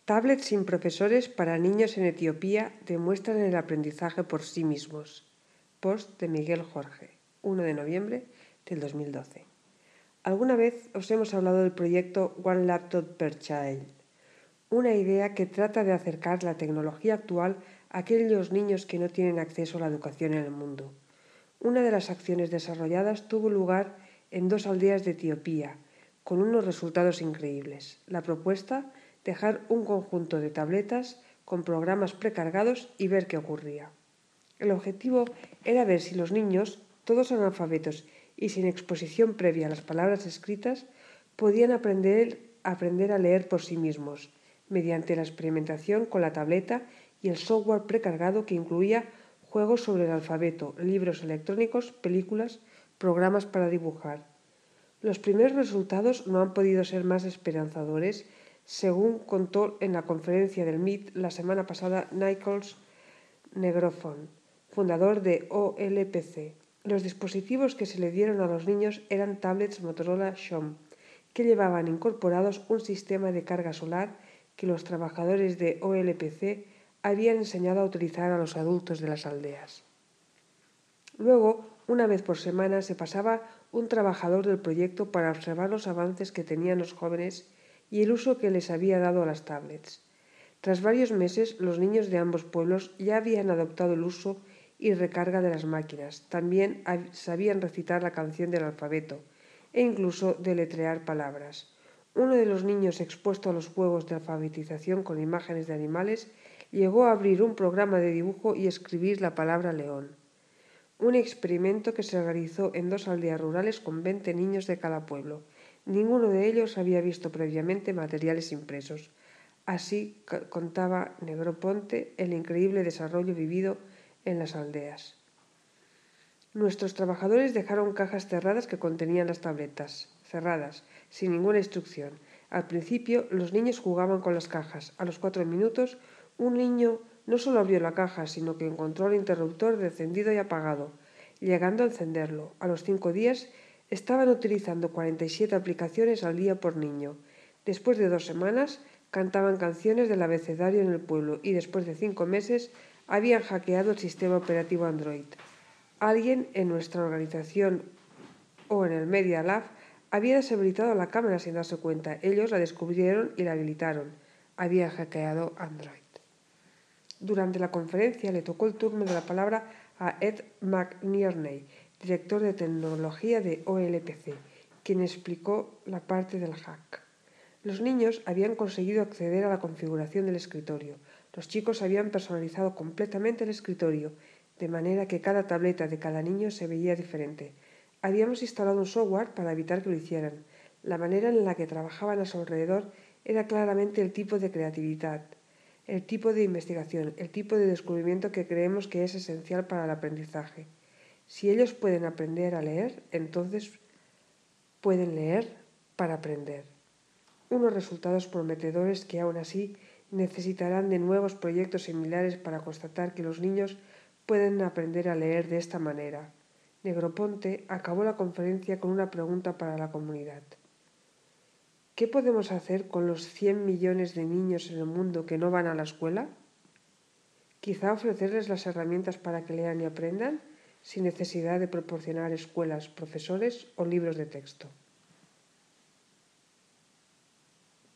Tablets sin profesores para niños en Etiopía demuestran el aprendizaje por sí mismos. Post de Miguel Jorge, 1 de noviembre del 2012. Alguna vez os hemos hablado del proyecto One Laptop per Child, una idea que trata de acercar la tecnología actual a aquellos niños que no tienen acceso a la educación en el mundo. Una de las acciones desarrolladas tuvo lugar en 2 aldeas de Etiopía, con unos resultados increíbles. La propuesta: dejar un conjunto de tabletas con programas precargados y ver qué ocurría. El objetivo era ver si los niños, todos analfabetos y sin exposición previa a las palabras escritas, podían aprender a leer por sí mismos, mediante la experimentación con la tableta y el software precargado que incluía juegos sobre el alfabeto, libros electrónicos, películas, programas para dibujar. Los primeros resultados no han podido ser más esperanzadores, según contó en la conferencia del MIT la semana pasada Nicholas Negroponte, fundador de OLPC. Los dispositivos que se le dieron a los niños eran tablets Motorola Xom, que llevaban incorporados un sistema de carga solar que los trabajadores de OLPC habían enseñado a utilizar a los adultos de las aldeas. Luego, una vez por semana, se pasaba un trabajador del proyecto para observar los avances que tenían los jóvenes y el uso que les había dado a las tablets. Tras varios meses, los niños de ambos pueblos ya habían adoptado el uso y recarga de las máquinas. También sabían recitar la canción del alfabeto e incluso deletrear palabras. Uno de los niños expuesto a los juegos de alfabetización con imágenes de animales llegó a abrir un programa de dibujo y escribir la palabra león. Un experimento que se realizó en 2 aldeas rurales con 20 niños de cada pueblo. Ninguno de ellos había visto previamente materiales impresos. Así contaba Negroponte el increíble desarrollo vivido en las aldeas. Nuestros trabajadores dejaron cajas cerradas que contenían las tabletas, cerradas, sin ninguna instrucción. Al principio, los niños jugaban con las cajas. A los 4 minutos, un niño no solo abrió la caja, sino que encontró el interruptor de encendido y apagado, llegando a encenderlo. A los 5 días, estaban utilizando 47 aplicaciones al día por niño. Después de 2 semanas, cantaban canciones del abecedario en el pueblo y después de 5 meses habían hackeado el sistema operativo Android. Alguien en nuestra organización o en el Media Lab había deshabilitado la cámara sin darse cuenta. Ellos la descubrieron y la habilitaron. Habían hackeado Android. Durante la conferencia le tocó el turno de la palabra a Ed McNerney, director de tecnología de OLPC, quien explicó la parte del hack. Los niños habían conseguido acceder a la configuración del escritorio. Los chicos habían personalizado completamente el escritorio, de manera que cada tableta de cada niño se veía diferente. Habíamos instalado un software para evitar que lo hicieran. La manera en la que trabajaban a su alrededor era claramente el tipo de creatividad, el tipo de investigación, el tipo de descubrimiento que creemos que es esencial para el aprendizaje. Si ellos pueden aprender a leer, entonces pueden leer para aprender. Unos resultados prometedores que aún así necesitarán de nuevos proyectos similares para constatar que los niños pueden aprender a leer de esta manera. Negroponte acabó la conferencia con una pregunta para la comunidad. ¿Qué podemos hacer con los 100 millones de niños en el mundo que no van a la escuela? Quizá ofrecerles las herramientas para que lean y aprendan, sin necesidad de proporcionar escuelas, profesores o libros de texto.